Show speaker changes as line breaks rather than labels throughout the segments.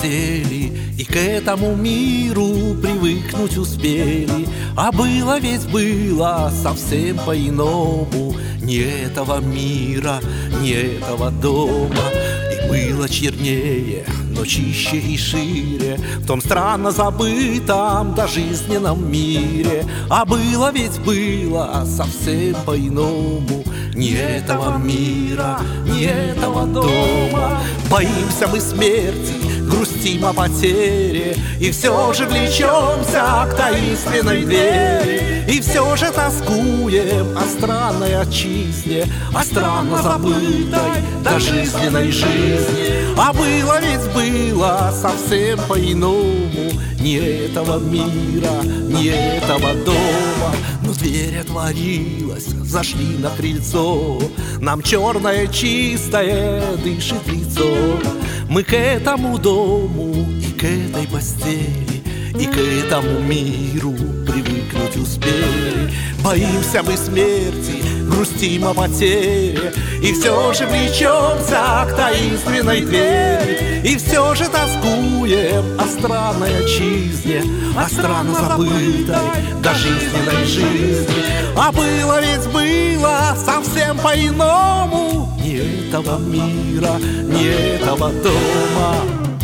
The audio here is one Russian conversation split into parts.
постели и к этому миру привыкнуть успели. А было ведь было совсем по-иному, не этого мира, не этого дома. И было чернее, но чище и шире в том странно забытом дожизненном мире. А было ведь было совсем по-иному, не этого мира, не этого дома. Боимся мы смерти, грустим о потере, и все же влечемся к таинственной двери. И все же тоскуем о странной отчизне, о странно забытой дожизненной жизни. А было ведь было совсем по-иному, не этого мира, не этого дома. Но дверь отворилась, зашли на крыльцо, нам черное чистое дышит лицо. Мы к этому дому и к этой постели, и к этому миру привыкнуть успели. Боимся мы смерти, грустим о потере, и все же влечемся к таинственной двери. И все же тоскуем о странной отчизне, о странно забытой дожизненной жизни. А было ведь было совсем по-иному, не этого мира, не этого дома.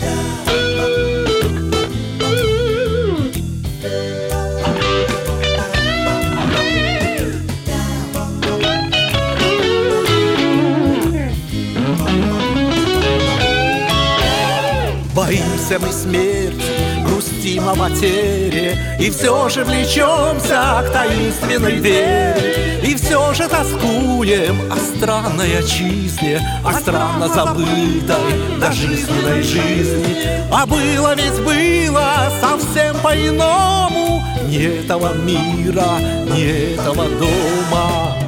Боимся мы смерти, грустим о потере, и все же влечемся к таинственной двери. И все же тоскуем о странной отчизне, о странно забытой дожизненной жизни. А было ведь было совсем по-иному, не этого мира, не этого дома.